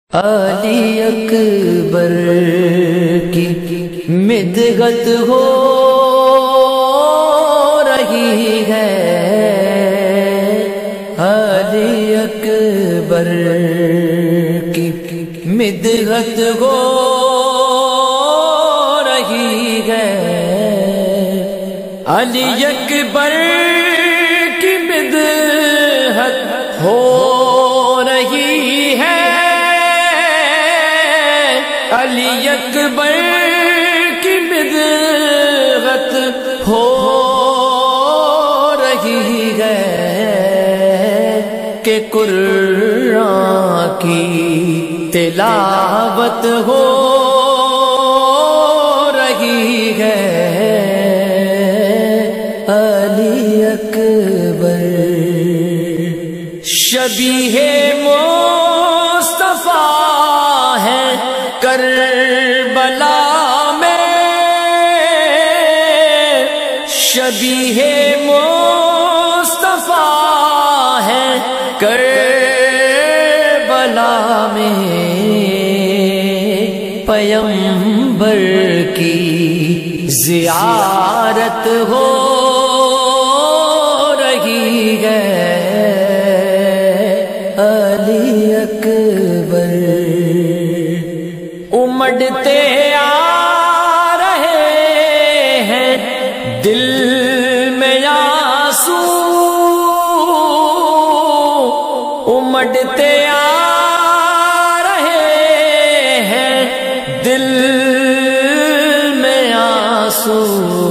علی اکبر کی مدحت ہو رہی ہے، علی اکبر کی مدحت ہو رہی ہے، علی اکبر کی مدحت ہو رہی ہے، علی اکبر کی مدحت ہو رہی ہے کہ قرآن کی تلاوت ہو رہی ہے، علی اکبر شبیہ مصطفیٰ ہے کربلا میں، شبیہ مصطفیٰ ہے کربلا میں، پیغمبر کی زیارت ہو رہی ہے، علی اکبر امڑتے آ رہے ہیں دل میں آنسو، امڑتے آ رہے ہیں دل میں آنسو،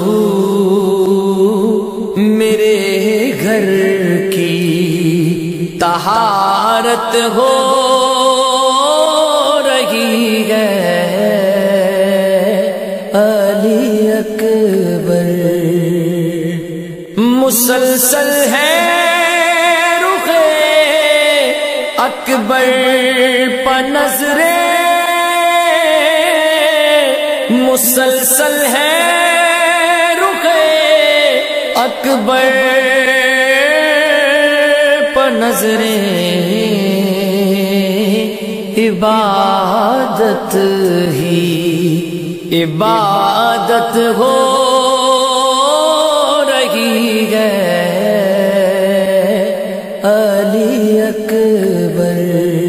میرے گھر کی طہارت ہو رہی ہے، علی اکبر مسلسل ہے رخ اکبر پر نظریں، مسلسل ہے رخ اکبر پر نظریں، عبادت ہی عبادت ہو رہی ہے، علی اکبر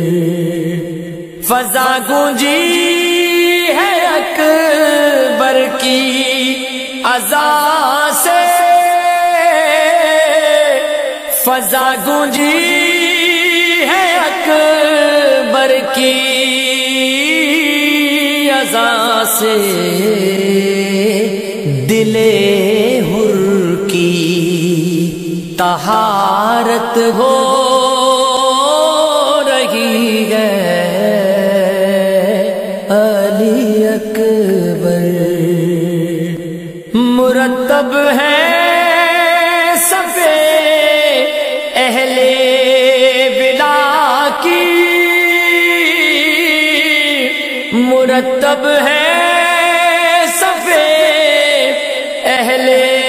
فضا گونجی ہے اکبر کی اذان سے، فضا گونجی ہے اکبر کی اذان سے، دل حر کی طہارت ہو رہی ہے، علی اکبر مرتب ہے صفے اہل ولا کی، مرتب ہے صفے اہل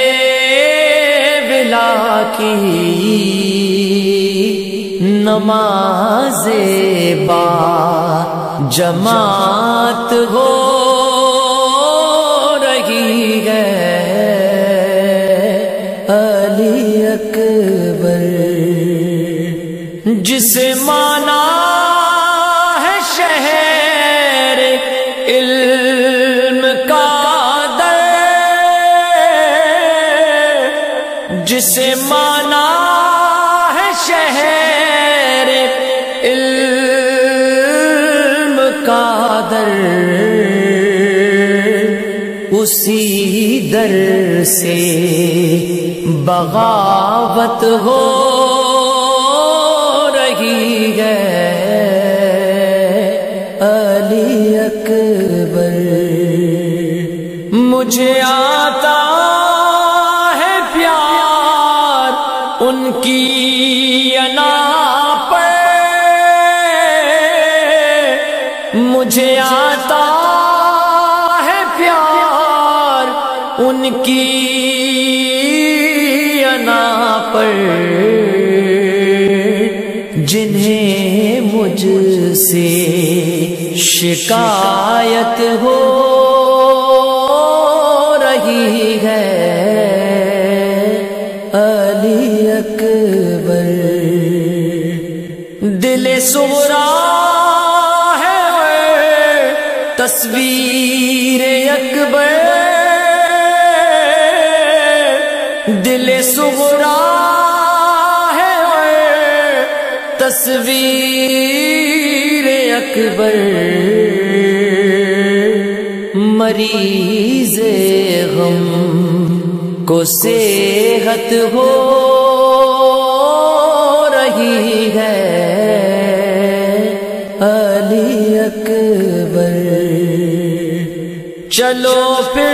ولا کی، نماز با جماعت ہو رہی ہے، علی اکبر جسے مانا ہے شہر علم کا در، جسے مانا ہے شہر علم کا در، اسی در سے بغاوت ہو رہی ہے، علی اکبر مجھے آتا ہے پیار ان کی انا پر، مجھے آتا ہے پیار ان کی انا پر، جنہیں مجھ سے شکایت ہو رہی ہے علی اکبر، دل صغرا ہے تصویر اکبر، دل صغرا ہے تصویر اکبر، مریض غم کو صحت ہو رہی ہے علی اکبر، چلو پھر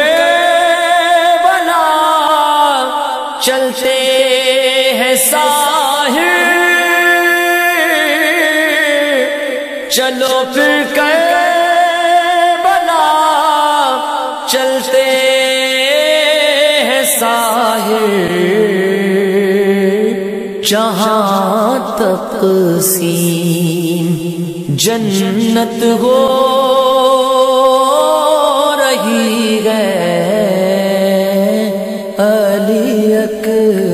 کربلا چلتے ہیں ساحل، چلو پھر کربلا چلتے ہیں ساحل، جہاں تقسیم جنت ہو رہی ہے علی اکبر۔